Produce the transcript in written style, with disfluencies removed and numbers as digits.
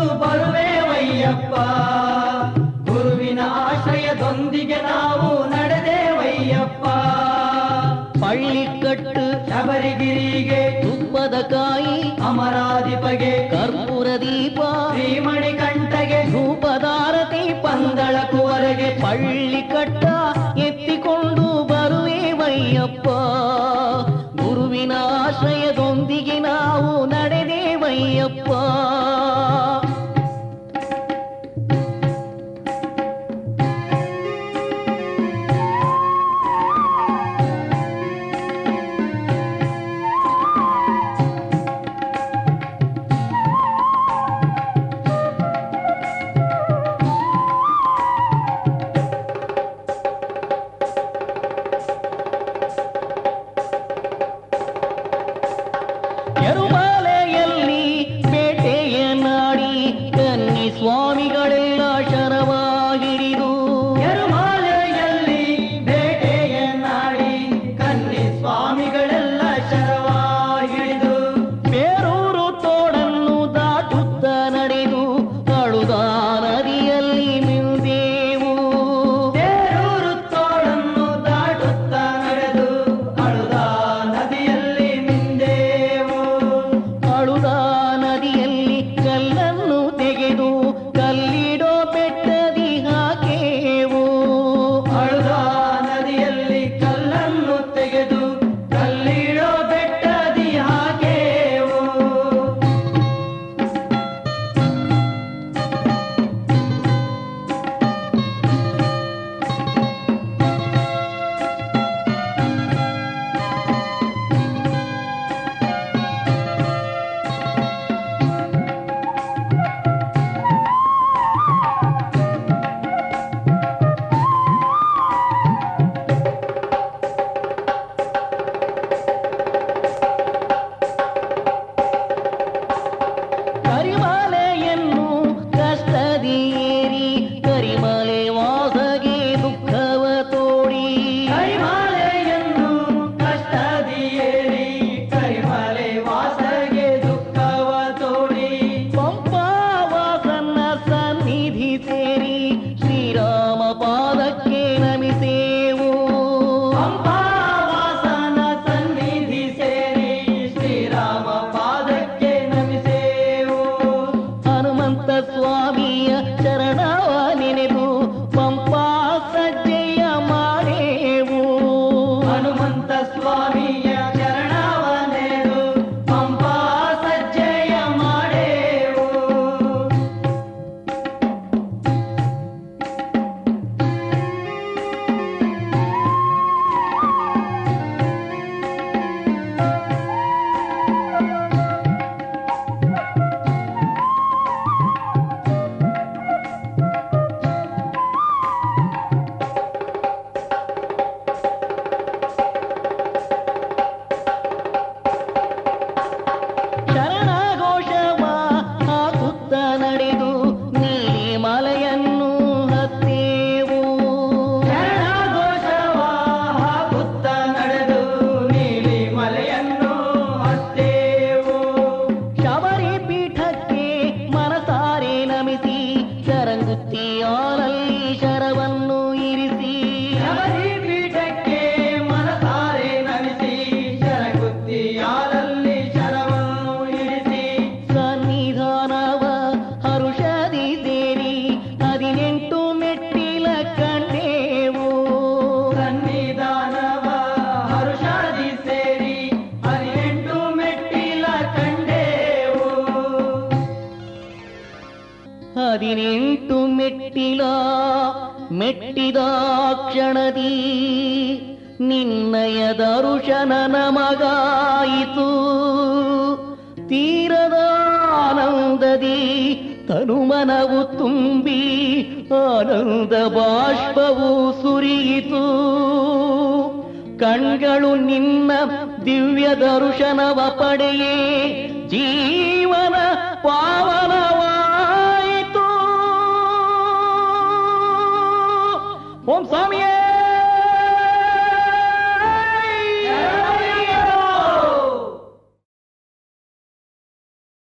ಬರುವೇವಯ್ಯಪ್ಪ. ಗುರುವಿನ ಆಶ್ರಯದೊಂದಿಗೆ ನಾವು ನಡೆದೇವಯ್ಯಪ್ಪ. ಪಳ್ಳಿಕಟ್ಟು ಶಬರಿಗಿರಿಗೆ ತುಪ್ಪದ ಕಾಯಿ ಅಮರಾಧಿಪಗೆ ಕರ್ಪೂರ ದೀಪ ಶ್ರೀಮಣಿಕಂಠಗೆ ಧೂಪದಾರತಿ ಪಂದಳ ಕುವರೆಗೆ ಪಳ್ಳಿಕಟ್ಟ ಎತ್ತಿಕೊಂಡು ಬರುವೇವಯ್ಯಪ್ಪ. ಗುರುವಿನ ಆಶ್ರಯದೊಂದಿಗೆ ನಾವು ನಡೆದೇವಯ್ಯಪ್ಪ. ಎರುಮಾಲೆಯಲ್ಲಿ ಬೇಟೆಯ ನಾಡಿ ಕನ್ನಿ ಸ್ವಾಮಿಗಳೆಲ್ಲ ಶರವ ಹಿಡಿದು ಎರುಮಾಲೆಯಲ್ಲಿ ಬೇಟೆಯ ನಾಡಿ ಕನ್ನಿ ಸ್ವಾಮಿಗಳೆಲ್ಲ ಶರವ ಹಿಡಿದು ಬೇರೂರು ತೋಡನ್ನು ದಾಟುತ್ತ ನಡೆದು ಅಳುದ ನದಿಯಲ್ಲಿ ಮಿಂದೇವು. ಬೇರೂರು ತೋಡನ್ನು ದಾಟುತ್ತ ನಡೆದು ಅಳುದ ನದಿಯಲ್ಲಿ ಮಿಂದೇವು. ಅಳುದ ನದಿಯಲ್ಲಿ ಕಲ್ಲನ್ನು ತೆಗೆದು ಕಲ್ಲಿಡೋ ಬೆಟ್ಟದಿ ಹಾಕೇವು. ಅಳುದ ನದಿಯಲ್ಲಿ ಕಲ್ಲನ್ನು ತೆಗೆದು ಕಲ್ಲಿಡೋ ಬೆಟ್ಟದಿ ಹಾಕೇವು. ಕರಿಮಲೆಯನ್ನು ಕಷ್ಟದಿ ಏರಿ ಕರಿಮಲೆ ವಾಸಗೆ ದುಃಖವ ತೋಡಿ ಕರಿಮಾಲೆಯನ್ನು ಕಷ್ಟದಿ ಏರಿ ಕರಿಮಲೆ ವಾಸಗೆ ದುಃಖವ ತೋಡಿ ಪಂಪಾವಾಸನ ಸನ್ನಿಧಿ ಸೇರಿ ಶ್ರೀರಾಮ ಪಾದಕ್ಕೆ ನಮಿಸೇವು. ಪಂಪಾವಾಸನ ಸನ್ನಿಧಿ ಸೇರಿ ಶ್ರೀರಾಮ ಪಾದಕ್ಕೆ ನಮಿಸೇವು. ಹನುಮಂತ ಸ್ವಾಮಿಯ ಚರಣವ ನೆನೆದು ಪಂಪಾ ಸಜ್ಜೆಯ ಮಾಡೇವು. ಹನುಮಂತ ಸ್ವಾಮಿಯ ಚರಣವ ನೆನೆದು ಪಂಪಾ ಸಜ್ಜೆಯ ಮಾಡೇವು. ಶರಣಘೋಷವ ಹಾಕುತ್ತ ನಡೆದು ನೀಲಿಮಲೆಯನ್ನು ಹತ್ತೇವು. ಶರಣಘೋಷವ ಹಾಕುತ್ತ ನಡೆದು ನೀಲಿ ಮಲೆಯನ್ನು ಹತ್ತೇವು. ಶಬರಿ ಪೀಠಕ್ಕೆ ಮನಸಾರೆ ನಮಿಸಿ ಶರಂಗುತ್ತಿ ಆಲಲ್ಲಿ ಶರವನ್ನು ಇರಿಸಿ ಶಬರಿ ಪೀಠಕ್ಕೆ ಮನಸಾರೆ ನಮಿಸಿ ಶರಗುತ್ತಿಯಾಲಲ್ಲಿ ಶರವನ್ನು ಇರಿಸಿ ಸನ್ನಿಧಾನವ ಹರುಷದಿ ಸೇರಿ 18 ಮೆಟ್ಟಿಲ ಕಂಡೇವು. ಸನ್ನಿಧಾನವ ಹರುಷಾದಿ ಸೇರಿ 18 ಮೆಟ್ಟಿಲ ಕಂಡೇವು. 18 ಮೆಟ್ಟಿಲ ಮೆಟ್ಟಿದ ಕ್ಷಣದಿ ನಿನ್ನಯ ದರ್ಶನ ನಮಗಾಯಿತು. ತೀರದ ಆನಂದದಿ ತನುಮನವು ತುಂಬಿ ಆನಂದ ಬಾಷ್ಪವು ಸುರಿಯಿತು. ಕಣ್ಗಳು ನಿನ್ನ ದಿವ್ಯ ದರ್ಶನವ ಪಡೆಯೇ ಜೀವನ